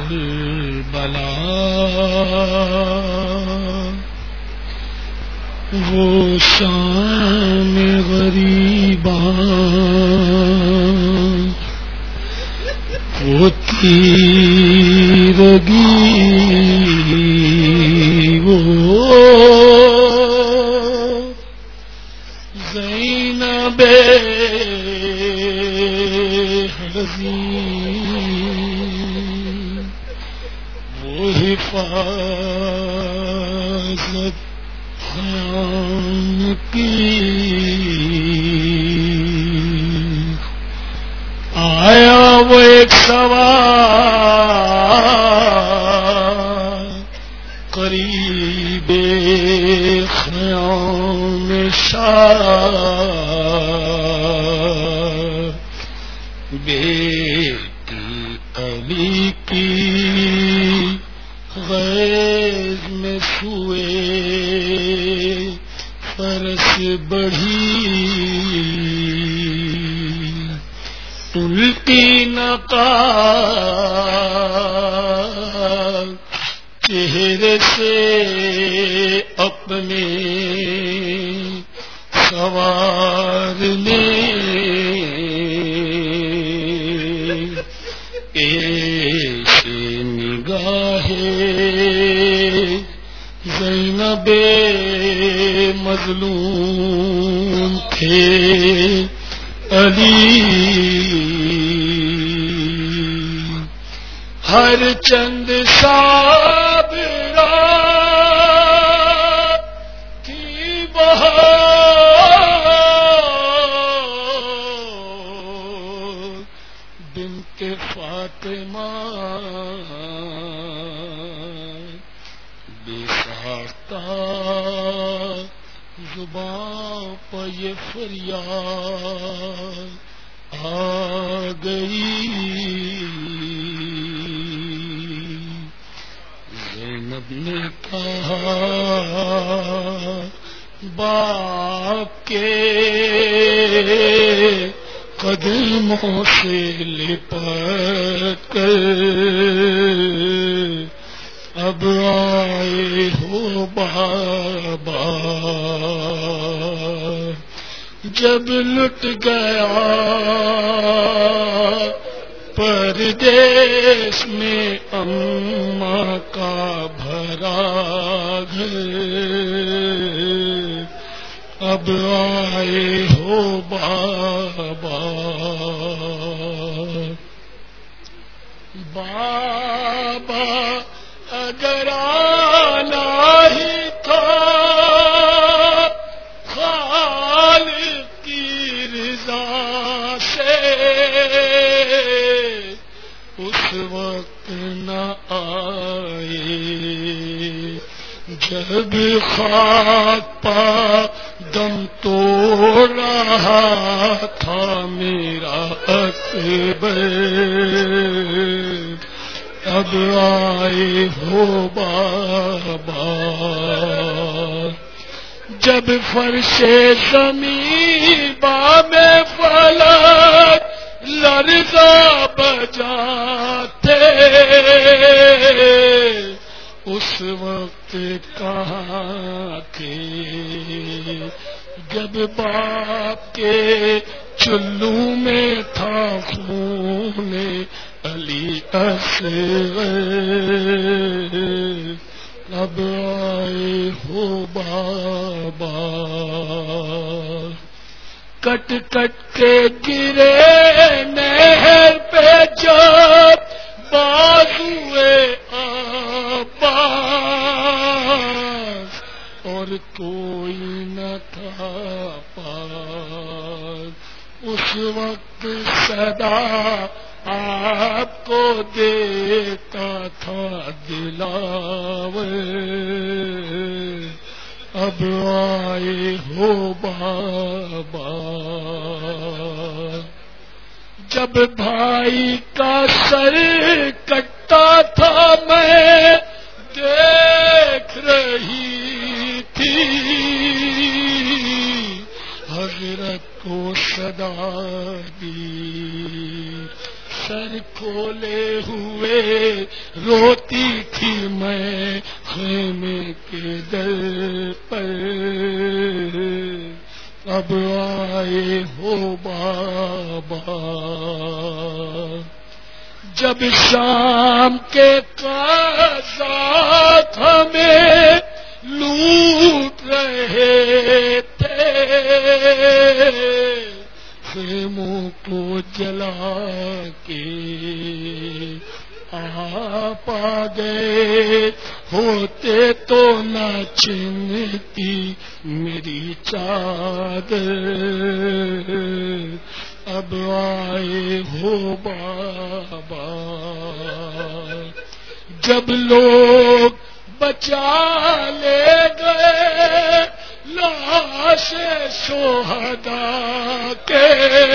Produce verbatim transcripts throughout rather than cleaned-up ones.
کربلا وہ شام غریباں وہ تیرگی وہ زینب حزین وہ حفاظت خیام کی آیا وہ ایک سوال قریب خیام شاہ بیٹی علی کی غیظ میں سوئے فرس بڑھی الٹی نقاب چہرے سے اپنے سوارنے ایسے نگاہ زینب مظلوم تھے علی ہر چند صابرہ کی بہار بنت فاطمہ بے ساختہ زباں پہ یہ فریاد آ گئی زینب نے کہا باپ کے قدموں سے لپٹ کر اب آئے ہو بابا جب لٹ گیا پردیس میں اماں کا بھرا گھر اب آئے ہو بابا بابا اگر آنا ہی تھا خالق کی رضا سے اس وقت نہ آئے جب خاک پا دم توڑ رہا تھا میرا اکبر اب آئے ہو بابا جب فرش زمین بام فلک لرزا بجاتے اس وقت کہاں تھے جب باپ کے چلو میں تھا خون علی اصغر اب آئے ہو بابا کٹ کٹ کے گرے نہر پہ جب بازوئے عباس اور کوئی نہ تھا پاس اس وقت صدا آپ کو دیتا تھا دلاور اب آئے ہو بابا جب بھائی کا سر کٹتا تھا میں دیکھ رہی تھی حضرت کو صدا دی سر کھولے ہوئے روتی تھی میں خیمے کے در پر، اب آئے ہو بابا، جب شام کے قاضات ہمیں لوٹ رہے تھے، خیموں کو جلا کے آپ آ گئے، ہوتے تو نہ چھنتی میری چادر، اب آئے ہو بابا، جب لوگ بچا لے گئے لاش شہداء کے،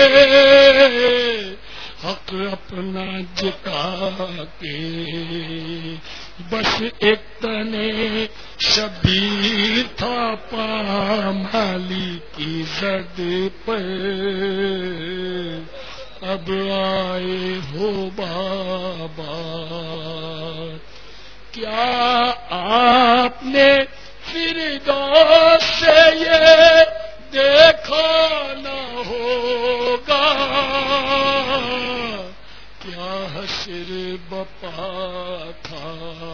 حق اپنا جتا کے بس ایک تنے شبیر تھا پامالی کی زد پر، اب آئے ہو بابا، کیا آپ نے فردوس سے یہ دیکھا نہ ہوگا، کیا حشر بپا تھا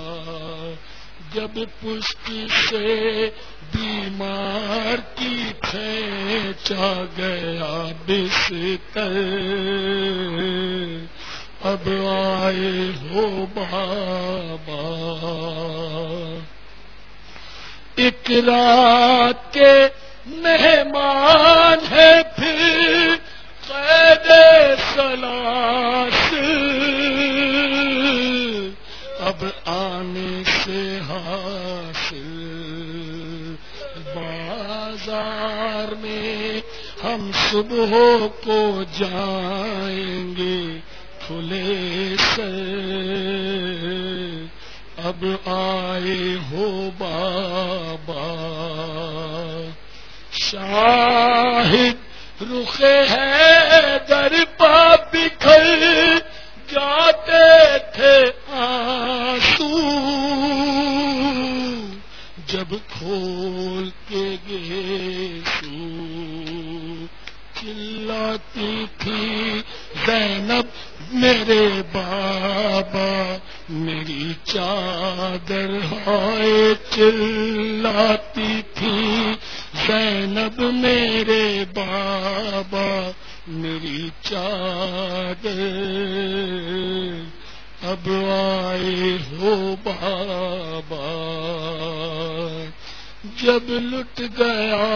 جب پشت سے بیمار کی کھینچا گیا بستر، اب آئے ہو بابا، ایک رات کے مہمان ہے پھر قید سلاسل، اب آنے سے حاصل بازار میں ہم صبح کو جائیں گے کھلے سے، اب آئے ہو بابا، شاہد رخ حیدر پا بکھر جاتے تھے آنسو، جب کھول کے گیسو چلاتی تھی زینب میرے بابا میری چادر، ہائے چلاتی تھی زینب میرے بابا میری چادر، اب آئے ہو بابا، جب لٹ گیا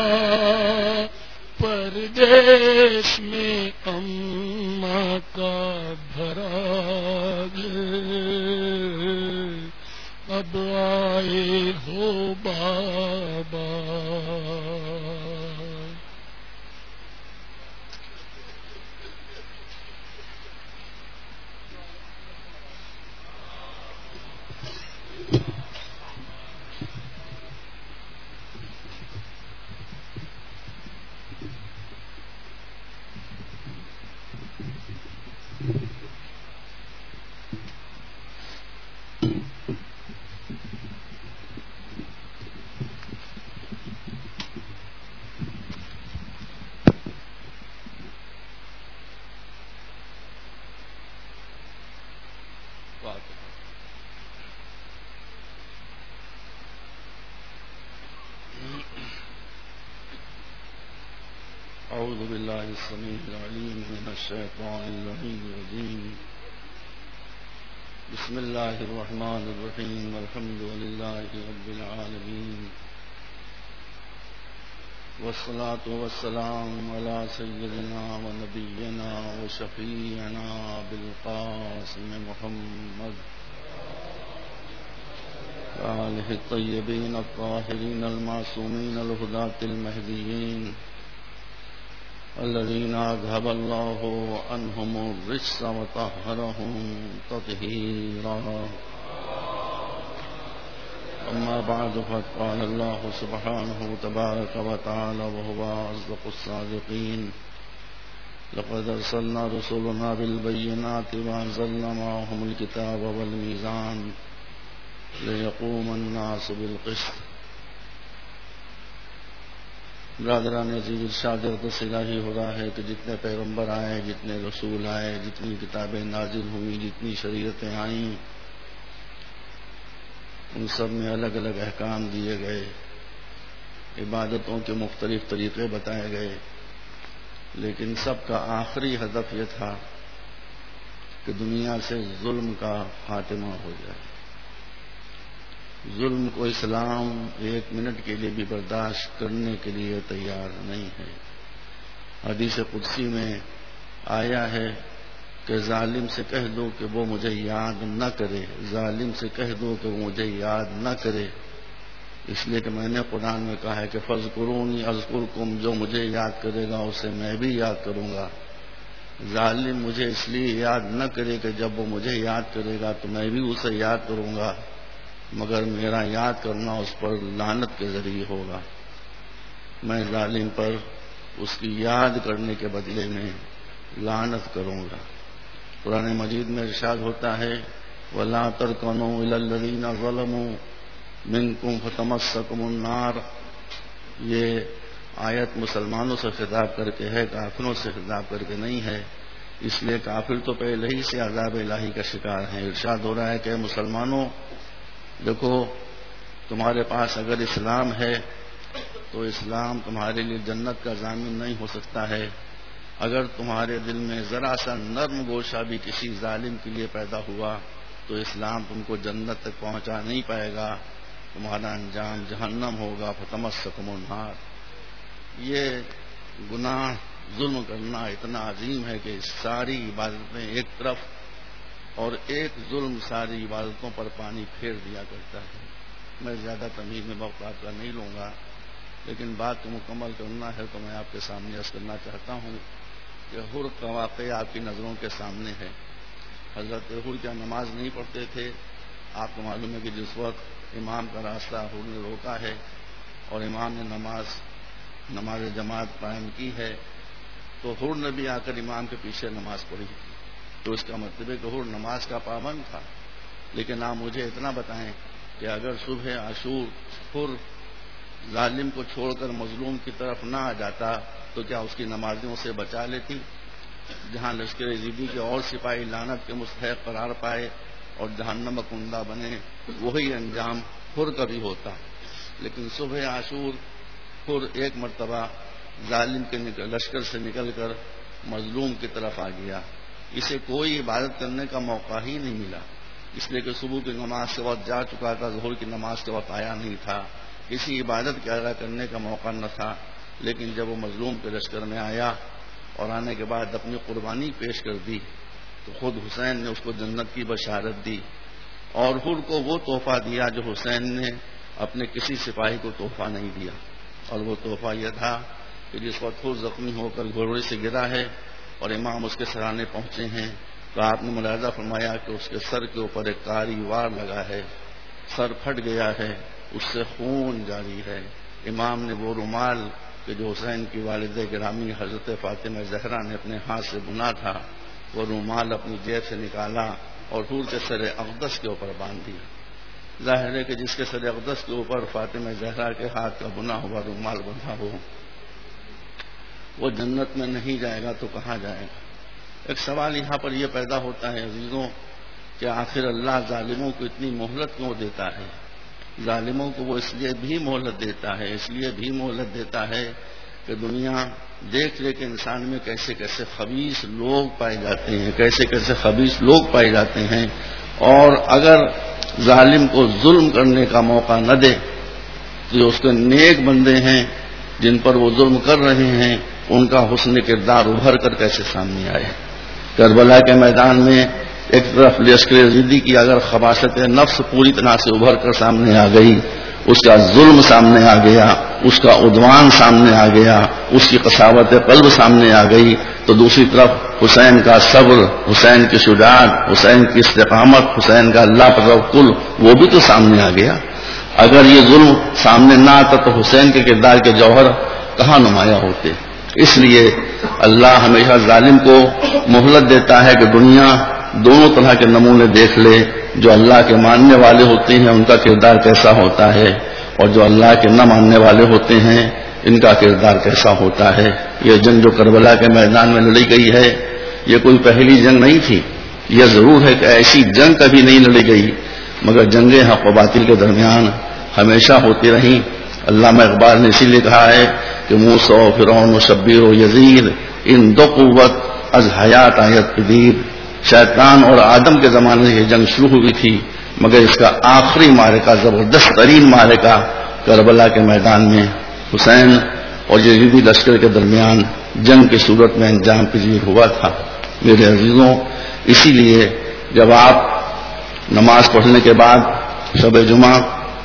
پردیس میں اماں کا بھرا گھر، اب آئے ہو بابا، أعوذ بالله السميع العليم من الشيطان اللعين الرجيم، بسم الله الرحمن الرحيم، والحمد لله رب العالمين، والصلاة والسلام على سيدنا ونبينا وشفيعنا بالقاسم محمد وآله الطيبين الطاهرين المعصومين الهداة المهديين الذين أذهب الله عنهم الرجس وطهرهم تطهيرا، أما بعد فقد قال الله سبحانه تبارك وتعالى وهو أصدق الصادقين لقد ارسلنا رسلنا بالبينات وانزلنا معهم الكتاب والميزان ليقوم الناس بالقسط. برادران عزیز، ارشاد اقدس الہی ہو رہا ہے کہ جتنے پیغمبر آئے، جتنے رسول آئے، جتنی کتابیں نازل ہوئیں، جتنی شریعتیں آئیں، ان سب میں الگ الگ احکام دیے گئے، عبادتوں کے مختلف طریقے بتائے گئے، لیکن سب کا آخری ہدف یہ تھا کہ دنیا سے ظلم کا خاتمہ ہو جائے. ظلم کو اسلام ایک منٹ کے لیے بھی برداشت کرنے کے لیے تیار نہیں ہے. حدیث قدسی میں آیا ہے کہ ظالم سے کہہ دو کہ وہ مجھے یاد نہ کرے، ظالم سے کہہ دو کہ وہ مجھے یاد نہ کرے، اس لیے کہ میں نے قرآن میں کہا ہے کہ فاذکرونی اذکرکم، جو مجھے یاد کرے گا اسے میں بھی یاد کروں گا. ظالم مجھے اس لیے یاد نہ کرے کہ جب وہ مجھے یاد کرے گا تو میں بھی اسے یاد کروں گا، مگر میرا یاد کرنا اس پر لعنت کے ذریعے ہوگا. میں ظالم پر اس کی یاد کرنے کے بدلے میں لعنت کروں گا. قرآن مجید میں ارشاد ہوتا ہے وَلَا تَرْكَنُوا إِلَى الَّذِينَ ظَلَمُوا مِنْكُمْ فَتَمَسَّكُمُ النَّارُ. یہ آیت مسلمانوں سے خطاب کر کے ہے، کافروں سے خطاب کر کے نہیں ہے، اس لیے کافر تو پہلے ہی سے عذاب الہی کا شکار ہیں. ارشاد ہو رہا ہے کہ مسلمانوں دیکھو، تمہارے پاس اگر اسلام ہے تو اسلام تمہارے لیے جنت کا ضامن نہیں ہو سکتا ہے. اگر تمہارے دل میں ذرا سا نرم گوشہ بھی کسی ظالم کے لیے پیدا ہوا تو اسلام تم کو جنت تک پہنچا نہیں پائے گا، تمہارا انجام جہنم ہوگا. فتمسکم النار. یہ گناہ ظلم کرنا اتنا عظیم ہے کہ ساری عبادتیں ایک طرف اور ایک ظلم ساری عبادتوں پر پانی پھیر دیا کرتا ہے. میں زیادہ تمہید میں وقت آپ کا نہیں لوں گا، لیکن بات کو مکمل کرنا ہے تو میں آپ کے سامنے عرض کرنا چاہتا ہوں کہ حر کا واقعہ آپ کی نظروں کے سامنے ہے. حضرت حر کیا نماز نہیں پڑھتے تھے؟ آپ کو معلوم ہے کہ جس وقت امام کا راستہ حر نے روکا ہے اور امام نے نماز نماز جماعت قائم کی ہے تو حر نے بھی آ کر امام کے پیچھے نماز پڑھی، تو اس کا مطلب ہے کہ حر نماز کا پابند تھا. لیکن آپ مجھے اتنا بتائیں کہ اگر صبح عاشور حر ظالم کو چھوڑ کر مظلوم کی طرف نہ آ جاتا تو کیا اس کی نمازوں سے بچا لیتی؟ جہاں لشکر یزیدی کے اور سپاہی لعنت کے مستحق قرار پائے اور جہنم کنڈا بنے، وہی انجام حر کا بھی ہوتا. لیکن صبح عاشور حر ایک مرتبہ ظالم کے لشکر سے نکل کر مظلوم کی طرف آ گیا. اسے کوئی عبادت کرنے کا موقع ہی نہیں ملا، اس لیے کہ صبح کی نماز کے وقت جا چکا تھا، ظہر کی نماز کے وقت آیا نہیں تھا، کسی عبادت کے ادا کرنے کا موقع نہ تھا. لیکن جب وہ مظلوم کے لشکر میں آیا اور آنے کے بعد اپنی قربانی پیش کر دی تو خود حسین نے اس کو جنت کی بشارت دی اور حر کو وہ تحفہ دیا جو حسین نے اپنے کسی سپاہی کو تحفہ نہیں دیا. اور وہ تحفہ یہ تھا کہ جس وقت حر زخمی ہو کر گھوڑے سے گرا ہے اور امام اس کے سرانے پہنچے ہیں تو آپ نے ملاحظہ فرمایا کہ اس کے سر کے اوپر ایک کاری وار لگا ہے، سر پھٹ گیا ہے، اس سے خون جاری ہے. امام نے وہ رومال کہ جو حسین کی والدہ گرامی حضرت فاطمہ زہرا نے اپنے ہاتھ سے بنا تھا، وہ رومال اپنی جیب سے نکالا اور حور کے سر اقدس کے اوپر باندھ دیا. ظاہر ہے کہ جس کے سر اقدس کے اوپر فاطمہ زہرا کے ہاتھ کا بنا ہوا رومال بندھا ہو وہ جنت میں نہیں جائے گا تو کہاں جائے گا؟ ایک سوال یہاں پر یہ پیدا ہوتا ہے عزیزوں کہ آخر اللہ ظالموں کو اتنی مہلت کیوں دیتا ہے؟ ظالموں کو وہ اس لیے بھی مہلت دیتا ہے اس لیے بھی مہلت دیتا ہے کہ دنیا دیکھ لے کہ انسان میں کیسے کیسے خبیث لوگ پائے جاتے ہیں، کیسے کیسے خبیث لوگ پائے جاتے ہیں، اور اگر ظالم کو ظلم کرنے کا موقع نہ دے تو جو اس کے نیک بندے ہیں جن پر وہ ظلم کر رہے ہیں ان کا حسن کردار ابھر کر کیسے سامنے آئے. کربلا کے میدان میں ایک طرف لشکر یزیدی کی اگر خباثت نفس پوری طرح سے ابھر کر سامنے آ گئی، اس کا ظلم سامنے آ گیا، اس کا عدوان سامنے آ گیا، اس کی قساوت قلب سامنے آ گئی، تو دوسری طرف حسین کا صبر، حسین کی شجاعت، حسین کی استقامت، حسین کا اللہ پر توکل وہ بھی تو سامنے آ گیا. اگر یہ ظلم سامنے نہ آتا تو حسین کے کردار کے جوہر کہاں نمایاں ہوتے. اس لیے اللہ ہمیشہ ظالم کو مہلت دیتا ہے کہ دنیا دونوں طرح کے نمونے دیکھ لے، جو اللہ کے ماننے والے ہوتے ہیں ان کا کردار کیسا ہوتا ہے، اور جو اللہ کے نہ ماننے والے ہوتے ہیں ان کا کردار کیسا ہوتا ہے۔ یہ جنگ جو کربلا کے میدان میں لڑی گئی ہے یہ کوئی پہلی جنگ نہیں تھی، یہ ضرور ہے کہ ایسی جنگ کبھی نہیں لڑی گئی، مگر جنگیں حق و باطل کے درمیان ہمیشہ ہوتی رہیں۔ علامہ اقبال نے اسی لیے کہا ہے کہ موسیٰ و فرعون و شبیر و یزید ان دو قوت از حیات آیت پدید، شیطان اور آدم کے زمانے سے یہ جنگ شروع ہوئی تھی، مگر اس کا آخری معرکہ، زبردست ترین معرکہ کربلا کے میدان میں حسین اور یزیدی لشکر کے درمیان جنگ کی صورت میں انجام پذیر ہوا تھا۔ میرے عزیزوں، اسی لیے جب آپ نماز پڑھنے کے بعد شب جمعہ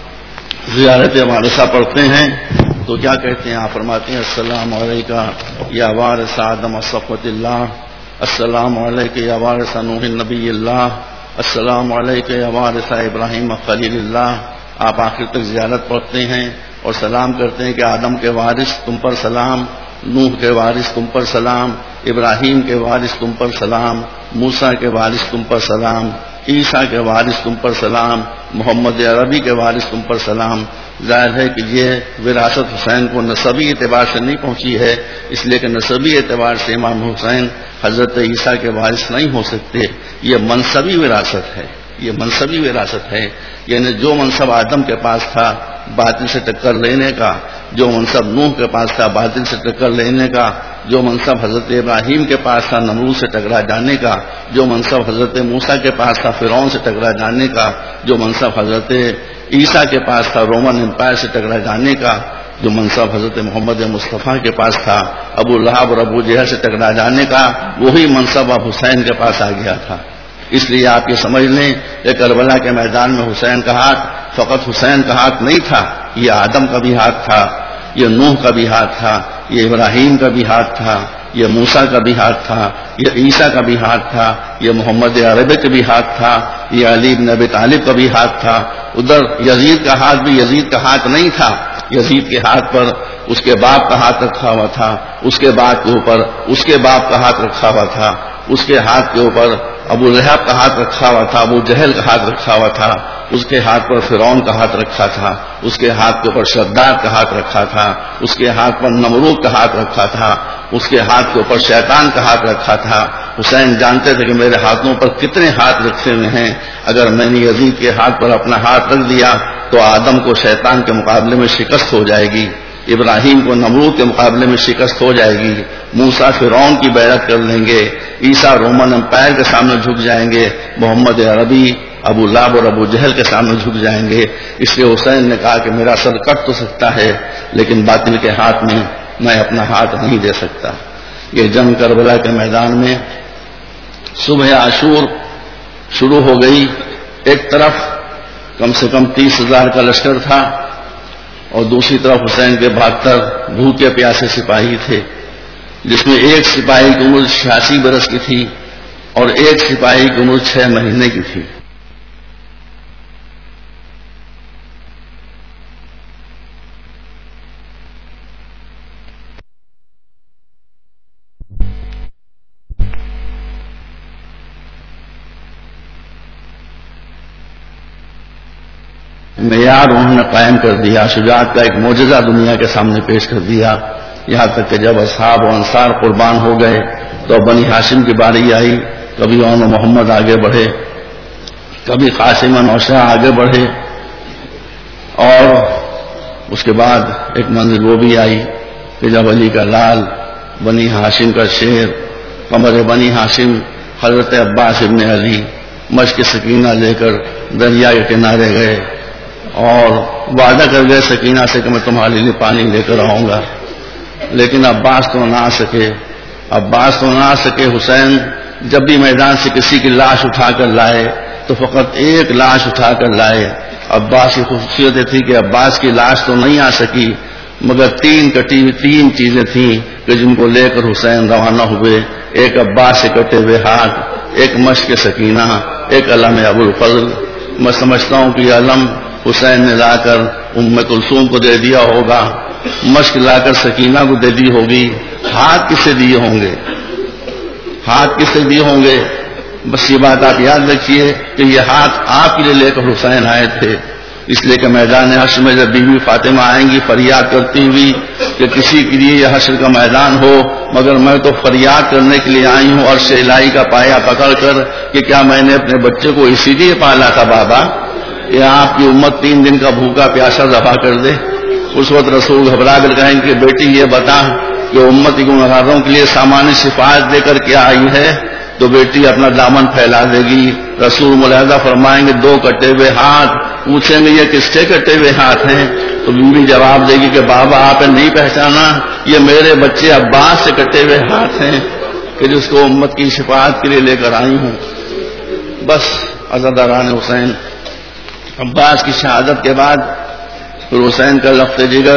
زیارت وارثہ پڑھتے ہیں تو کیا کہتے ہیں؟ آپ فرماتے ہیں السلام علیکہ یا وارث آدم صفوت اللہ، السلام علیکہ یا وارث نوح نبی اللہ، السلام علیکہ یا وارث ابراہیم خلیل اللہ۔ آپ آخر تک زیارت پڑھتے ہیں اور سلام کرتے ہیں کہ آدم کے وارث تم پر سلام، نوح کے وارث تم پر سلام، ابراہیم کے وارث تم پر سلام، موسیٰ کے وارث تم پر سلام، عیسیٰ کے وارث تم پر سلام، محمد عربی کے وارث تم پر سلام۔ ظاہر ہے کہ یہ وراثت حسین کو نسبی اعتبار سے نہیں پہنچی ہے، اس لیے کہ نسبی اعتبار سے امام حسین حضرت عیسیٰ کے وارث نہیں ہو سکتے، یہ منصبی وراثت ہے، یہ منصبی وراثت ہے، یعنی جو منصب آدم کے پاس تھا باطل سے ٹکر لینے کا، جو منصب نوح کے پاس تھا باطل سے ٹکر لینے کا، جو منصب حضرت ابراہیم کے پاس تھا نمرود سے ٹکرا جانے کا، جو منصب حضرت موسیٰ کے پاس تھا فرعون سے ٹکرا جانے کا، جو منصب حضرت عیسیٰ کے پاس تھا رومن امپائر سے ٹکرا جانے کا، جو منصب حضرت محمد مصطفیٰ کے پاس تھا ابو لہب اور ابو جہل سے ٹکرا جانے کا، وہی منصب اب حسین کے پاس آ گیا تھا۔ اس لیے آپ یہ سمجھ لیں کہ کربلا کے میدان میں حسین کا ہاتھ فقط حسین کا ہاتھ نہیں تھا، یہ آدم کا بھی ہاتھ تھا، یہ نوح کا بھی ہاتھ تھا، یہ ابراہیم کا بھی ہاتھ تھا، یہ موسیٰ کا بھی ہاتھ تھا، یہ عیسیٰ کا بھی ہاتھ تھا، یہ محمد عربی کا بھی ہاتھ تھا، یہ علی بن ابی طالب کا بھی ہاتھ تھا۔ ادھر یزید کا ہاتھ بھی یزید کا ہاتھ نہیں تھا، یزید کے ہاتھ پر اس کے باپ کا ہاتھ رکھا ہوا تھا، اس کے باپ کے اوپر اس کے باپ کا ہاتھ رکھا ہوا تھا، اس کے ہاتھ کے اوپر ابو لہب کا ہاتھ رکھا ہوا تھا، ابو جہل کا ہاتھ رکھا ہوا تھا، اس کے ہاتھ پر فرعون کا ہاتھ رکھا تھا، اس کے ہاتھ کے اوپر شداد کا ہاتھ رکھا تھا، اس کے ہاتھ پر نمرود کا ہاتھ رکھا تھا، اس کے ہاتھ کے اوپر شیطان کا ہاتھ رکھا تھا۔ حسین جانتے تھے کہ میرے ہاتھوں پر کتنے ہاتھ رکھے ہوئے ہیں، اگر میں نے یزید کے ہاتھ پر اپنا ہاتھ رکھ دیا تو آدم کو شیطان کے مقابلے میں شکست ہو جائے گی، ابراہیم کو نمرود کے مقابلے میں شکست ہو جائے گی، موسیٰ فرعون کی بیعت کر لیں گے، عیسیٰ رومن امپائر کے سامنے جھک جائیں گے، محمد عربی ابو لہب اور ابو جہل کے سامنے جھک جائیں گے۔ اس لیے حسین نے کہا کہ میرا سر کٹ تو سکتا ہے لیکن باطل کے ہاتھ میں میں اپنا ہاتھ نہیں دے سکتا۔ یہ جنگ کربلا کے میدان میں صبح عاشور شروع ہو گئی۔ ایک طرف کم سے کم تیس ہزار کا لشکر تھا اور دوسری طرف حسین کے بہتر بھوکے پیاسے سپاہی تھے، جس میں ایک سپاہی کی عمر چھیاسی برس کی تھی اور ایک سپاہی کی عمر چھ مہینے کی تھی۔ معیار انہوں نے قائم کر دیا، شجاعت کا ایک معجزہ دنیا کے سامنے پیش کر دیا، یہاں تک کہ جب اصحاب و انصار قربان ہو گئے تو بنی ہاشم کی باری آئی، کبھی اون محمد آگے بڑھے، کبھی قاسم نوشہ آگے بڑھے، اور اس کے بعد ایک منزل وہ بھی آئی کہ جب علی کا لال، بنی ہاشم کا شیر، قمر بنی ہاشم حضرت عباس ابن علی مشق سکینہ لے کر دریا کے کنارے گئے اور وعدہ کر گئے سکینہ سے کہ میں تمہارے لیے پانی لے کر آؤں گا، لیکن عباس تو نہ آ سکے عباس تو نہ آ سکے حسین جب بھی میدان سے کسی کی لاش اٹھا کر لائے تو فقط ایک لاش اٹھا کر لائے۔ عباس کی خصوصیت تھی کہ عباس کی لاش تو نہیں آ سکی، مگر تین کٹی ہوئی تین چیزیں تھیں کہ جن کو لے کر حسین روانہ ہوئے، ایک عباس سے کٹے ہوئے ہاتھ، ایک مشق سکینہ، ایک علم ابو الفضل۔ میں سمجھتا ہوں کہ یہ علم حسین نے لا کر ام کلثوم کو دے دیا ہوگا، مشق لا کر سکینہ کو دے دی ہوگی، ہاتھ کس سے دیے ہوں گے؟ ہاتھ کس سے دیے ہوں گے؟ بس یہ بات آپ یاد رکھیے کہ یہ ہاتھ آپ کے لیے لے کر حسین آئے تھے، اس لیے کہ میدان حشر میں جب بیوی فاطمہ آئیں گی فریاد کرتی ہوئی کہ کسی کے لیے یہ حشر کا میدان ہو، مگر میں تو فریاد کرنے کے لیے آئی ہوں عرش الہی کا پایا پکڑ کر کہ کیا میں نے اپنے بچے کو اسی لیے پالا تھا بابا کہ آپ کی امت تین دن کا بھوکا پیاسا ذبح کر دے؟ اس وقت رسول گھبرا کر کہیں کہ بیٹی یہ بتا کہ امت کی گنہگاروں کے لیے سامان شفاعت دے کر کیا آئی ہے؟ تو بیٹی اپنا دامن پھیلا دے گی۔ رسول ملاحظہ فرمائیں گے دو کٹے ہوئے ہاتھ، پوچھیں گے یہ کس کے کٹے ہوئے ہاتھ ہیں؟ تو بیوی جواب دے گی کہ بابا آپ نے نہیں پہچانا، یہ میرے بچے عباس سے کٹے ہوئے ہاتھ ہیں کہ جس کو امت کی شفاعت کے لیے لے کر آئی ہوں۔ بس عزاداران حسین، عباس کی شہادت کے بعد پھر حسین کا لفظ جگر،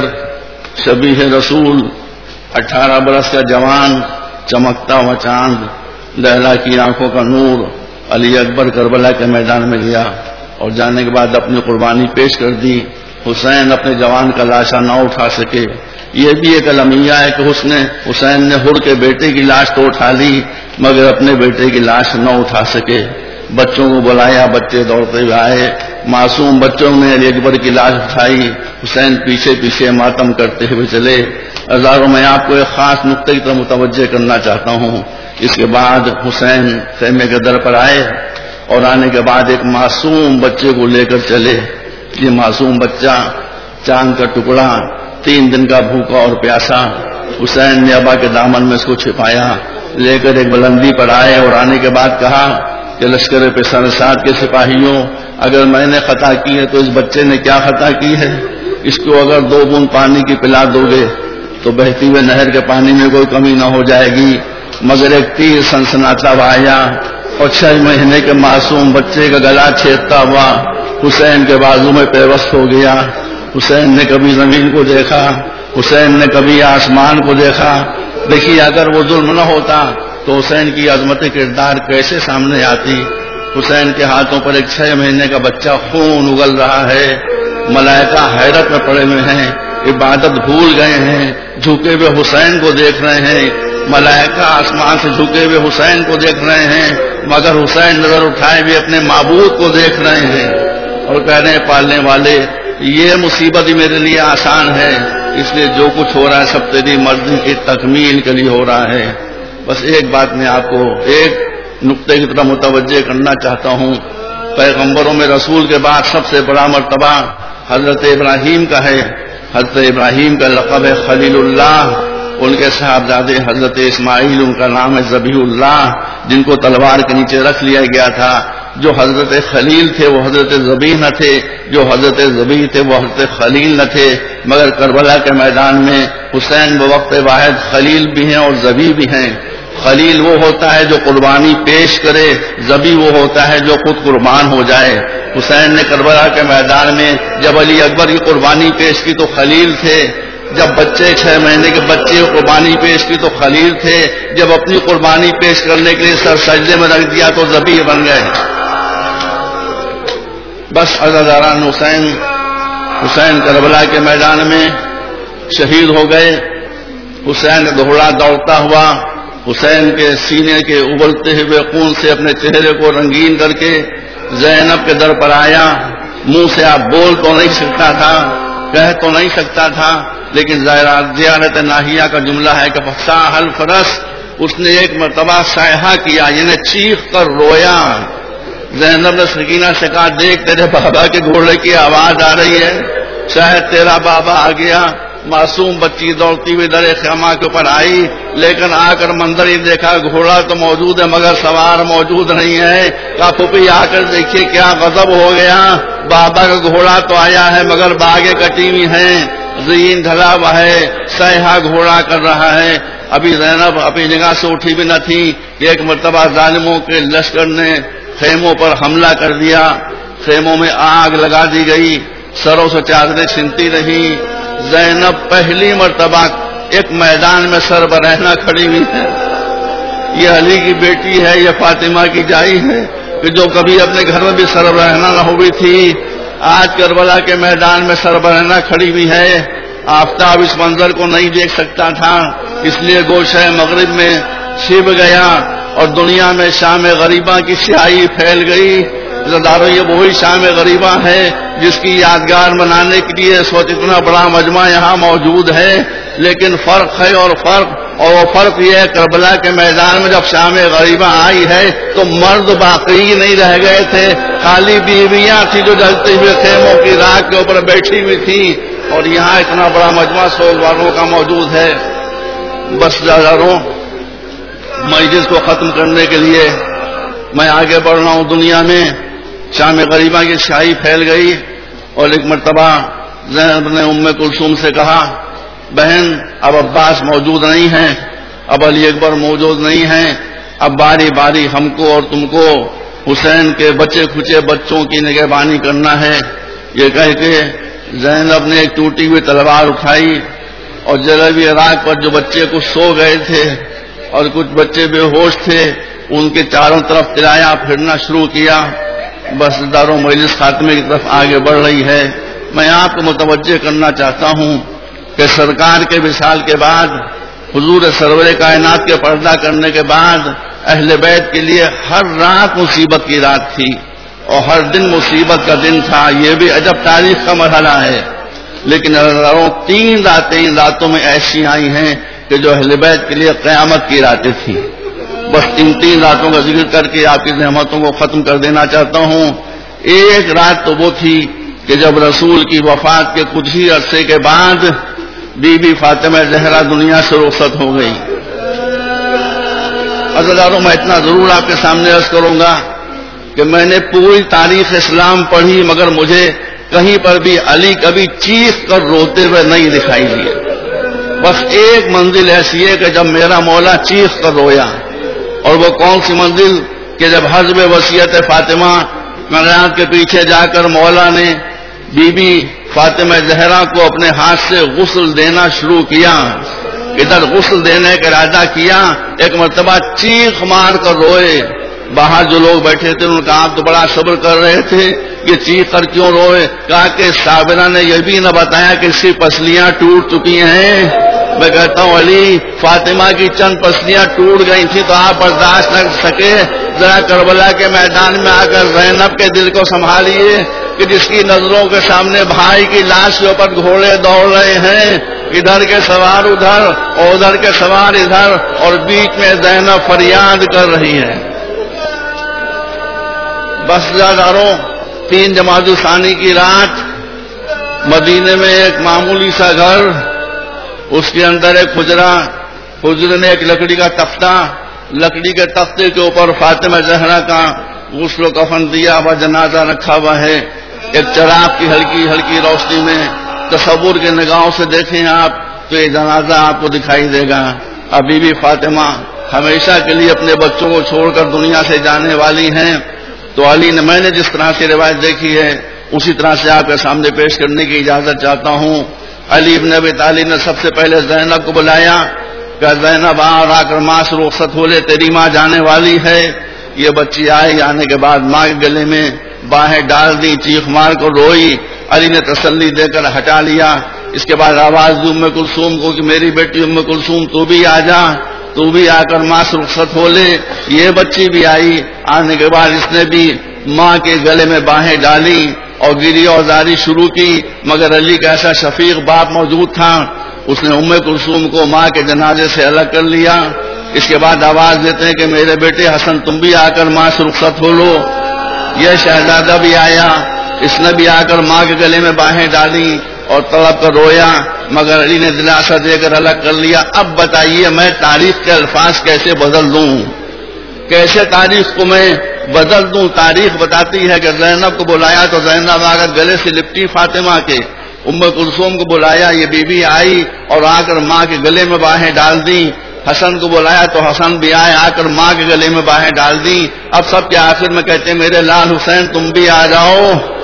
شبیہ رسول، اٹھارہ برس کا جوان، چمکتا ہوا چاند، لیلا کی آنکھوں کا نور، علی اکبر کربلا کے میدان میں گیا اور جانے کے بعد اپنی قربانی پیش کر دی۔ حسین اپنے جوان کا لاشا نہ اٹھا سکے، یہ بھی ایک المیہ ہے کہ اس نے حسین نے حر کے بیٹے کی لاش تو اٹھا لی مگر اپنے بیٹے کی لاش نہ اٹھا سکے۔ بچوں کو بلایا، بچے دوڑتے ہوئے آئے، معصوم بچوں نے علی اکبر کی لاش اٹھائی، حسین پیچھے پیچھے ماتم کرتے ہوئے چلے۔ ہزاروں میں آپ کو ایک خاص نقطے کی طرف متوجہ کرنا چاہتا ہوں۔ اس کے بعد حسین خیمے کے در پر آئے اور آنے کے بعد ایک معصوم بچے کو لے کر چلے۔ یہ معصوم بچہ چاند کا ٹکڑا، تین دن کا بھوکا اور پیاسا، حسین نے ابا کے دامن میں اس کو چھپایا، لے کر ایک بلندی پر آئے اور آنے کے بعد کہا کہ لشکر پسر سعد کے سپاہیوں، اگر میں نے خطا کی ہے تو اس بچے نے کیا خطا کی ہے؟ اس کو اگر دو بوند پانی کی پلا دو گے تو بہتی ہوئے نہر کے پانی میں کوئی کمی نہ ہو جائے گی، مگر ایک تیر سنسناتا آیا اور چھ مہینے کے معصوم بچے کا گلا چھیدتا ہوا حسین کے بازو میں پیوست ہو گیا۔ حسین نے کبھی زمین کو دیکھا، حسین نے کبھی آسمان کو دیکھا۔ دیکھیے اگر وہ ظلم نہ ہوتا تو حسین کی عظمت کردار کیسے سامنے آتی۔ حسین کے ہاتھوں پر ایک چھ مہینے کا بچہ خون اگل رہا ہے، ملائکہ حیرت میں پڑے ہوئے ہیں، عبادت بھول گئے ہیں، جھکے ہوئے حسین کو دیکھ رہے ہیں، ملائکہ آسمان سے جھکے ہوئے حسین کو دیکھ رہے ہیں، مگر حسین نظر اٹھائے ہوئے اپنے معبود کو دیکھ رہے ہیں اور کہہ رہے ہیں پالنے والے یہ مصیبت میرے لیے آسان ہے، اس لیے جو کچھ ہو رہا ہے سب تیری مرضی کی تکمیل کے لیے ہو رہا ہے۔ بس ایک بات میں آپ کو ایک نقطے کی طرف متوجہ کرنا چاہتا ہوں، پیغمبروں میں رسول کے بعد سب سے بڑا مرتبہ حضرت ابراہیم کا ہے۔ حضرت ابراہیم کا لقب ہے خلیل اللہ، ان کے صاحبزادے حضرت اسماعیل ان کا نام ہے ذبیح اللہ، جن کو تلوار کے نیچے رکھ لیا گیا تھا۔ جو حضرت خلیل تھے وہ حضرت ذبیح نہ تھے، جو حضرت ذبیح تھے وہ حضرت خلیل نہ تھے، مگر کربلا کے میدان میں حسین بوقت واحد خلیل بھی ہیں اور ذبیح بھی ہیں۔ خلیل وہ ہوتا ہے جو قربانی پیش کرے، ذبیح وہ ہوتا ہے جو خود قربان ہو جائے۔ حسین نے کربلا کے میدان میں جب علی اکبر کی قربانی پیش کی تو خلیل تھے، جب بچے چھ مہینے کے بچے کو قربانی پیش کی تو خلیل تھے، جب اپنی قربانی پیش کرنے کے لیے سر سجدے میں رکھ دیا تو ذبیح بن گئے۔ بس عزاداران حسین، حسین کربلا کے میدان میں شہید ہو گئے۔ حسین دوڑا دوڑتا ہوا حسین کے سینے کے ابلتے ہوئے خون سے اپنے چہرے کو رنگین کر کے زینب کے در پر آیا۔ منہ سے آپ بول تو نہیں سکتا تھا، کہہ تو نہیں سکتا تھا، لیکن زیارت ناہیہ کا جملہ ہے کہ فصاح الفرس، اس نے ایک مرتبہ صیحہ کیا، یعنی چیخ کر رویا۔ زینب نے سکینہ سے کہا دیکھ تیرے بابا کے گھوڑے کی آواز آ رہی ہے، شاید تیرا بابا آ گیا۔ معصوم بچی دوڑتی ہوئی در خیمہ کے اوپر آئی، لیکن آ کر منظر ہی دیکھا گھوڑا تو موجود ہے مگر سوار موجود نہیں ہے۔ کہا پھوپھی آ کر دیکھیے کیا غضب ہو گیا، بابا کا گھوڑا تو آیا ہے مگر باغیں کٹی ہوئی ہیں، زین ڈھلا ہوا ہے، صیحہ گھوڑا کر رہا ہے۔ ابھی زینب اپنی جگہ سے اٹھی بھی نہ تھی کہ ایک مرتبہ ظالموں کے لشکر نے خیموں پر حملہ کر دیا، خیموں میں آگ لگا دی گئی، سروں سے چادریں چھنتی رہی۔ زینب پہلی مرتبہ ایک میدان میں سر برہنہ کھڑی ہوئی ہے۔ یہ علی کی بیٹی ہے، یہ فاطمہ کی جائی ہے کہ جو کبھی اپنے گھر میں بھی سر برہنہ نہ ہوئی تھی، آج کربلا کے میدان میں سر برہنہ کھڑی ہوئی ہے۔ آفتاب اس منظر کو نہیں دیکھ سکتا تھا، اس لیے گوشہ مغرب میں چھپ گیا اور دنیا میں شام غریبہ کی سیاہی پھیل گئی۔ زدارو یہ وہی شام غریبہ ہے جس کی یادگار منانے کے لیے سوچ اتنا بڑا مجمع یہاں موجود ہے، لیکن فرق ہے اور فرق اور وہ فرق یہ ہے کربلا کے میدان میں جب شام غریبہ آئی ہے تو مرد باقی نہیں رہ گئے تھے، خالی بیویاں تھی جو جلتے ہوئے خیموں کی راکھ کے اوپر بیٹھی ہوئی تھی، اور یہاں اتنا بڑا مجمع سوگواروں کا موجود ہے۔ بس زداروں مجلس کو ختم کرنے کے لیے میں آگے بڑھ رہا ہوں۔ دنیا میں شام غریبہ کی سیاہی پھیل گئی اور ایک مرتبہ زینب نے ام کلثوم سے کہا، بہن اب عباس موجود نہیں ہیں، اب علی اکبر موجود نہیں ہیں، اب باری باری ہم کو اور تم کو حسین کے بچے کھچے بچوں کی نگہبانی کرنا ہے۔ یہ کہہ کے زینب نے ایک ٹوٹی ہوئی تلوار اٹھائی اور جلوی راک پر جو بچے کچھ سو گئے تھے اور کچھ بچے بے ہوش تھے ان کے چاروں طرف ترایا پھرنا شروع کیا۔ بس داروں مجلس خاتمے کی طرف آگے بڑھ رہی ہے۔ میں آپ کو متوجہ کرنا چاہتا ہوں کہ سرکار کے وصال کے بعد، حضور سرور کائنات کے پردہ کرنے کے بعد اہل بیت کے لیے ہر رات مصیبت کی رات تھی اور ہر دن مصیبت کا دن تھا۔ یہ بھی عجب تاریخ کا مرحلہ ہے، لیکن تین راتیں ان راتوں میں ایسی آئی ہیں کہ جو اہل بیت کے لیے قیامت کی راتیں تھیں۔ بس ان تین راتوں کا ذکر کر کے آپ کی نعمتوں کو ختم کر دینا چاہتا ہوں۔ ایک رات تو وہ تھی کہ جب رسول کی وفات کے کچھ ہی عرصے کے بعد بی بی فاطمہ زہرا دنیا سے رخصت ہو گئی۔ عزیزانو میں اتنا ضرور آپ کے سامنے عرض کروں گا کہ میں نے پوری تاریخ اسلام پڑھی مگر مجھے کہیں پر بھی علی کبھی چیخ کر روتے ہوئے نہیں دکھائی دیے۔ بس ایک منزل ایسی ہے کہ جب میرا مولا چیخ کر رویا، اور وہ کون سی منزل کہ جب حزب وصیت فاطمہ کائنات کے پیچھے جا کر مولا نے بی بی فاطمہ زہرا کو اپنے ہاتھ سے غسل دینا شروع کیا، ادھر غسل دینے کا ارادہ کیا، ایک مرتبہ چیخ مار کر روئے۔ باہر جو لوگ بیٹھے تھے ان کا آپ تو بڑا صبر کر رہے تھے، یہ چیخ کر کیوں روئے؟ کہا کہ صابرہ نے یہ بھی نہ بتایا کہ اس کی پسلیاں ٹوٹ چکی ہیں۔ میں کہتا ہوں علی فاطمہ کی چند پسلیاں ٹوٹ گئی تھی تو آپ برداشت نہ سکے، ذرا کربلا کے میدان میں آ کر زینب کے دل کو سنبھالیے کہ جس کی نظروں کے سامنے بھائی کی لاش کے اوپر گھوڑے دوڑ رہے ہیں، ادھر کے سوار ادھر اور ادھر کے سوار ادھر، اور بیچ میں زینب فریاد کر رہی ہے۔ بس زاداروں تین جمادی ثانی کی رات مدینے میں ایک معمولی سا گھر، اس کے اندر ایک حجرہ، حجرے نے ایک لکڑی کا تختہ، لکڑی کے تختے کے اوپر فاطمہ زہرا کا غسل و کفن دیا ہوا جنازہ رکھا ہوا ہے۔ ایک چراغ کی ہلکی ہلکی روشنی میں تصور کے نگاہوں سے دیکھیں آپ تو یہ جنازہ آپ کو دکھائی دے گا۔ ابھی بھی فاطمہ ہمیشہ کے لیے اپنے بچوں کو چھوڑ کر دنیا سے جانے والی ہیں، تو علی نے میں نے جس طرح سے روایت دیکھی ہے اسی طرح سے آپ کے سامنے پیش کرنے کی اجازت چاہتا ہوں۔ علی ابن ابی طالب نے سب سے پہلے زینب کو بلایا کہ زینب آ آ کر ماں سے رخصت ہو لے، تیری ماں جانے والی ہے۔ یہ بچی آئی، آنے کے بعد ماں کے گلے میں باہیں ڈال دی، چیخ مار کر روئی۔ علی نے تسلی دے کر ہٹا لیا۔ اس کے بعد آواز دی ام کلثوم کو کہ میری بیٹی ام کلثوم تو بھی آ جا، تو بھی آ کر ماں سے رخصت ہو لے۔ یہ بچی بھی آئی، آنے کے بعد اس نے بھی ماں کے گلے میں باہیں ڈالی اور گری اور زاری شروع کی، مگر علی کا ایسا شفیق باپ موجود تھا، اس نے ام کلثوم کو ماں کے جنازے سے الگ کر لیا۔ اس کے بعد آواز دیتے ہیں کہ میرے بیٹے حسن تم بھی آ کر ماں سے رخصت ہو لو۔ یہ شہزادہ بھی آیا، اس نے بھی آ کر ماں کے گلے میں باہیں ڈالی اور تڑپ کر رویا، مگر علی نے دلاسا دے کر الگ کر لیا۔ اب بتائیے میں تاریخ کے الفاظ کیسے بدل دوں، کیسے تاریخ کو میں بدل دوں؟ تاریخ بتاتی ہے کہ زینب کو بلایا تو زینب آ کر گلے سے لپٹی فاطمہ کے، ام کلثوم کو بلایا، یہ بی بی آئی اور آ کر ماں کے گلے میں باہیں ڈال دی۔ حسن کو بلایا تو حسن بھی آئے، آ کر ماں کے گلے میں باہیں ڈال دی۔ اب سب کے آخر میں کہتے ہیں میرے لال حسین تم بھی آ جاؤ،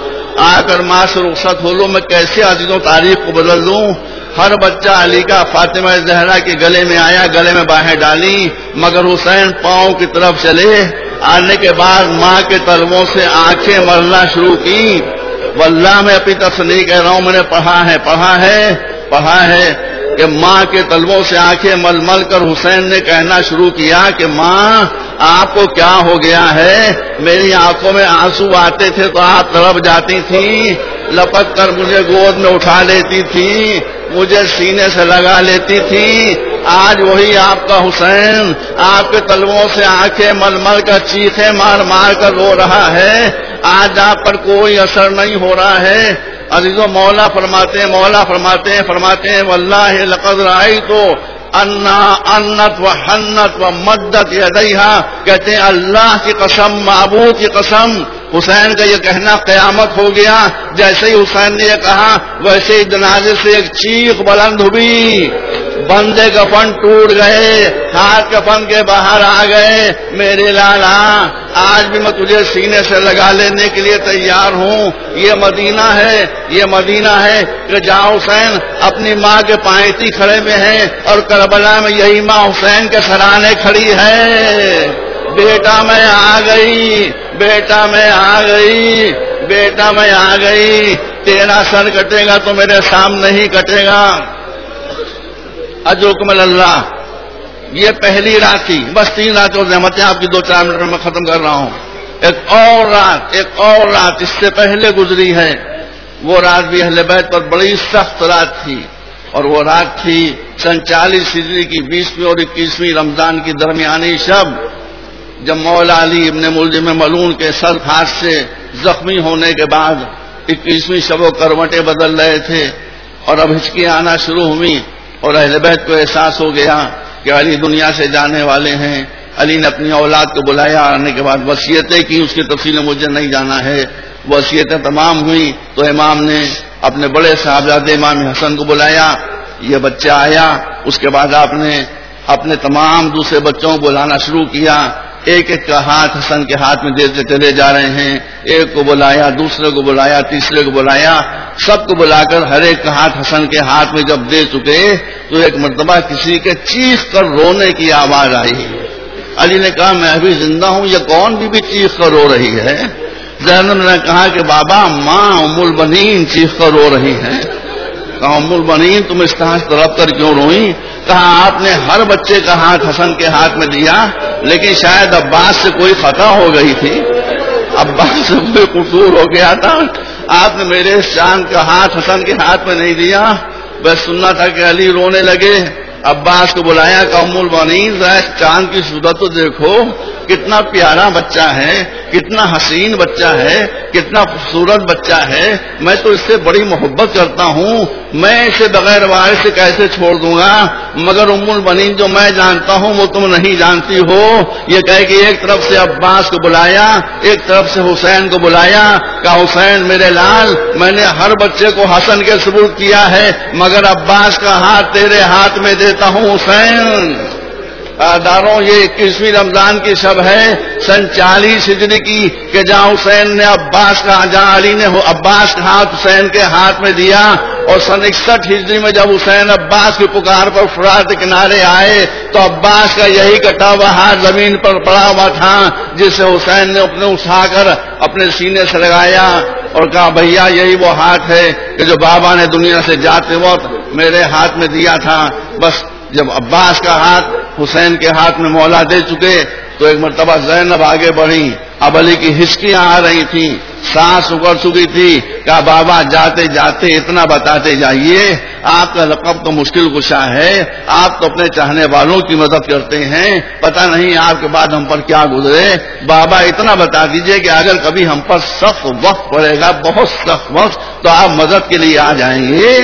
آ کر ماں سے رخصت ہو لو۔ میں کیسے عزیزوں تاریخ کو بدل دوں؟ ہر بچہ علی کا فاطمہ زہرا کے گلے میں آیا، گلے میں باہیں ڈالی، مگر حسین پاؤں کی طرف چلے۔ آنے کے بعد ماں کے تلووں سے آنکھیں مرنا شروع کی۔ واللہ میں اپنی طرف سے نہیں کہہ رہا ہوں، میں نے پڑھا ہے پڑھا ہے پڑھا ہے کہ ماں کے طلبوں سے آنکھیں مل مل کر حسین نے کہنا شروع کیا کہ ماں آپ کو کیا ہو گیا ہے؟ میری آنکھوں میں آنسو آتے تھے تو آپ تڑپ جاتی تھیں، لپک کر مجھے گود میں اٹھا لیتی تھی، مجھے سینے سے لگا لیتی تھی۔ آج وہی آپ کا حسین آپ کے طلبوں سے آنکھیں مل مل کر چیخیں مار مار کر رو رہا ہے، آج آپ پر کوئی اثر نہیں ہو رہا ہے۔ عزیزو مولا فرماتے ہیں مولا فرماتے ہیں فرماتے ہیں واللہ لقد رأیتو انا انت و حنت و مدت یدیہا، کہتے ہیں اللہ کی قسم معبود کی قسم حسین کا یہ کہنا قیامت ہو گیا۔ جیسے ہی حسین نے یہ کہا ویسے ہی جنازے سے ایک چیخ بلند ہوئی، بندے کفن ٹوٹ گئے، ہاتھ کفن کے باہر آ گئے۔ میرے لالا آج بھی میں تجھے سینے سے لگا لینے کے لیے تیار ہوں۔ یہ مدینہ ہے، یہ مدینہ ہے کہ جہاں حسین اپنی ماں کے پائیتی کھڑے میں ہیں اور کربلا میں یہی ماں حسین کے سرانے کھڑی ہے۔ بیٹا میں آ گئی، بیٹا میں آ گئی، بیٹا میں آ گئی، تیرا سر کٹے گا تو میرے سامنے ہی کٹے گا۔ اجرکم اللہ۔ یہ پہلی رات تھی، بس تین رات اور رحمتیں آپ کی دو چار منٹ میں ختم کر رہا ہوں۔ ایک اور رات ایک اور رات اس سے پہلے گزری ہے، وہ رات بھی اہل بیت پر بڑی سخت رات تھی، اور وہ رات تھی سن چالیس ہجری کی بیسویں اور اکیسویں رمضان کی درمیانی شب، جب مولا علی ابن ملجم ملعون کے سر ہاتھ سے زخمی ہونے کے بعد اکیسویں شب و کروٹیں بدل رہے تھے، اور اب ہچکیاں آنا شروع ہوئی، اور اہل بیت کو احساس ہو گیا کہ علی دنیا سے جانے والے ہیں۔ علی نے اپنی اولاد کو بلایا، آنے کے بعد وصیتیں کی، اس کی تفصیل مجھے نہیں جانا ہے۔ وصیتیں تمام ہوئی تو امام نے اپنے بڑے صاحبزادے امام حسن کو بلایا، یہ بچہ آیا۔ اس کے بعد آپ نے اپنے تمام دوسرے بچوں کو بلانا شروع کیا، ایک ایک کا ہاتھ حسن کے ہاتھ میں دیتے چلے جا رہے ہیں۔ ایک کو بلایا، دوسرے کو بلایا، تیسرے کو بلایا، سب کو بلا کر ہر ایک کا ہاتھ حسن کے ہاتھ میں جب دے چکے تو ایک مرتبہ کسی کے چیخ کر رونے کی آواز آئی۔ علی نے کہا میں ابھی زندہ ہوں، یہ کون بھی بھی چیخ کر رو رہی ہے؟ زینب نے کہا کہ بابا ماں ام البنین چیخ کر رو رہی ہے۔ کہا ام البنین تم اس طرح طرف کر کیوں روئی؟ کہا آپ نے ہر بچے کا ہاتھ حسن کے ہاتھ میں دیا، لیکن شاید عباس سے کوئی خطا ہو گئی تھی، عباس سے کوئی قصور ہو گیا تھا، آپ نے میرے شان کا ہاتھ حسن کے ہاتھ میں نہیں دیا۔ بس سننا تھا کہ علی رونے لگے۔ عباس کو بلایا کہ ام البنین ذرا چاند کی صورت تو دیکھو، کتنا پیارا بچہ ہے، کتنا حسین بچہ ہے، کتنا خوبصورت بچہ ہے، میں تو اس سے بڑی محبت کرتا ہوں، میں اسے بغیر وارث سے کیسے چھوڑ دوں گا؟ مگر ام البنین جو میں جانتا ہوں وہ تم نہیں جانتی ہو۔ یہ کہے کہ ایک طرف سے عباس کو بلایا، ایک طرف سے حسین کو بلایا، کہا حسین میرے لال میں نے ہر بچے کو حسن کے سپرد کیا ہے، مگر عباس کا ہاتھ تیرے ہاتھ میں دیتا ہوں حسین۔ داروں یہ اکیسویں رمضان کی شب ہے سن چالیس ہجری کی کہ جہاں حسین نے عباس کا جہاں علی نے عباس کا ہاتھ حسین کے ہاتھ میں دیا، اور سن اکسٹھ ہجری میں جب حسین عباس کی پکار پر فرات کے کنارے آئے تو عباس کا یہی کٹا ہوا ہاتھ زمین پر پڑا ہوا تھا، جسے حسین نے اپنے اٹھا کر اپنے سینے سے لگایا اور کہا بھیا یہی وہ ہاتھ ہے کہ جو بابا نے دنیا سے جاتے وقت میرے ہاتھ میں دیا تھا۔ بس جب عباس کا ہاتھ حسین کے ہاتھ میں مولا دے چکے تو ایک مرتبہ زینب آگے بڑھی، اب علی کی ہچکیاں آ رہی تھیں، سانس اکڑ چکی تھی، کہا بابا جاتے جاتے اتنا بتاتے جائیے، آپ کا لقب تو مشکل کشا ہے، آپ تو اپنے چاہنے والوں کی مدد کرتے ہیں، پتہ نہیں آپ کے بعد ہم پر کیا گزرے، بابا اتنا بتا دیجئے کہ اگر کبھی ہم پر سخت وقت پڑے گا، بہت سخت وقت، تو آپ مدد کے لیے آ جائیں گے۔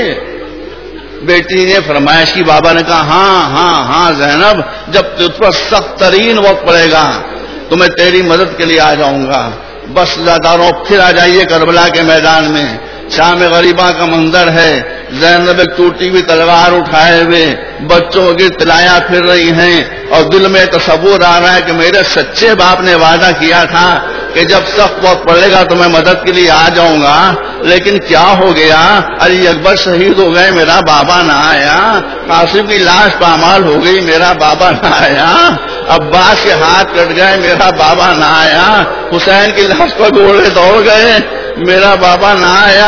بیٹی نے فرمائش کی، بابا نے کہا ہاں ہاں ہاں زینب، جب تجھ پر سخت ترین وقت پڑے گا تو میں تیری مدد کے لیے آ جاؤں گا۔ بس داروں پھر آ جائیے کربلا کے میدان میں، شام غریبہ کا منظر ہے، زینب ایک ٹوٹی ہوئی تلوار اٹھائے ہوئے بچوں کی تلایا پھر رہی ہیں، اور دل میں تصور آ رہا ہے کہ میرے سچے باپ نے وعدہ کیا تھا کہ جب سخت وقت پڑے گا تو میں مدد کے لیے آ جاؤں گا، لیکن کیا ہو گیا؟ علی اکبر شہید ہو گئے، میرا بابا نہ آیا، قاسم کی لاش پامال ہو گئی، میرا بابا نہ آیا، عباس کے ہاتھ کٹ گئے، میرا بابا نہ آیا، حسین کی لاش پر گھوڑے دوڑ گئے، میرا بابا نہ آیا،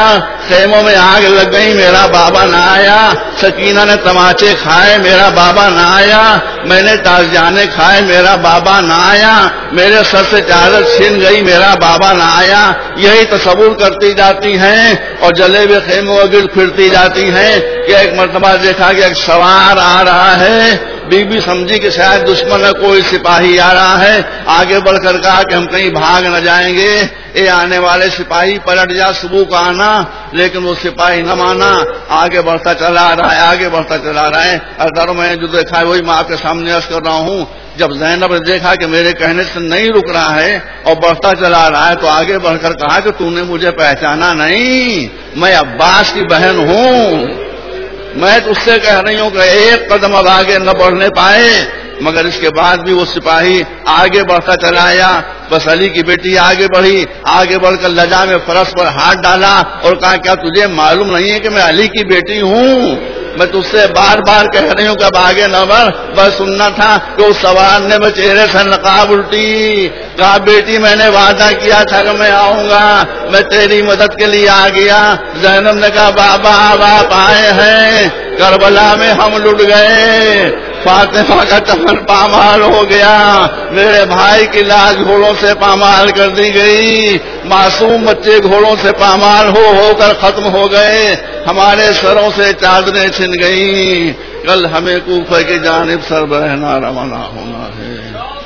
خیموں میں آگ لگ گئی، میرا بابا نہ آیا، سکینہ نے تماچے کھائے، میرا بابا نہ آیا، میں نے تازیانے کھائے، میرا بابا نہ آیا، میرے سر سے چادر چھن گئی، میرا بابا نہ آیا. یہی تصور کرتی جاتی ہیں اور جلے ہوئے خیموں کے گرد پھرتی جاتی ہیں کہ ایک مرتبہ دیکھا کہ ایک سوار آ رہا ہے. بی بی سمجھی کہ شاید دشمن ہے، کوئی سپاہی آ رہا ہے، آگے بڑھ کر کہا کہ ہم کہیں بھاگ نہ جائیں گے، اے آنے والے سپاہی پلٹ جا، صبح کا آنا. لیکن وہ سپاہی نہ مانا، آگے بڑھتا چلا آ رہا ہے، آگے بڑھتا چلا آ رہا ہے. اور میں جو دیکھا ہے وہی میں آپ کے سامنے عرض کر رہا ہوں. جب زینب نے دیکھا کہ میرے کہنے سے نہیں رک رہا ہے اور بڑھتا چلا رہا ہے تو آگے بڑھ کر کہا کہ تو نے مجھے پہچانا نہیں، میں عباس کی بہن ہوں. میں تو اس سے کہہ رہی ہوں کہ ایک قدم اب آگے نہ بڑھنے پائے. مگر اس کے بعد بھی وہ سپاہی آگے بڑھتا چلا آیا. بس علی کی بیٹی آگے بڑھی، آگے بڑھ کر لجا میں فرش پر ہاتھ ڈالا اور کہا کیا تجھے معلوم نہیں ہے کہ میں علی کی بیٹی ہوں؟ میں تجھ سے بار بار کہہ رہی ہوں کہ اب آگے نہ بڑھ. بس سننا تھا کہ اس سوار نے میں چہرے سے نقاب الٹی، کہا بیٹی میں نے وعدہ کیا تھا کہ میں آؤں گا، میں تیری مدد کے لیے آ گیا. زینب نے کہا بابا اب آپ آئے ہیں، کربلا میں ہم لٹ گئے، فاطمہ کا چمن پامال ہو گیا، میرے بھائی کی لاش گھوڑوں سے پامال کر دی گئی، معصوم بچے گھوڑوں سے پامال ہو ہو کر ختم ہو گئے، ہمارے سروں سے چادریں چھن گئی، کل ہمیں کوفہ کی جانب سر برہنہ روانہ ہونا ہے.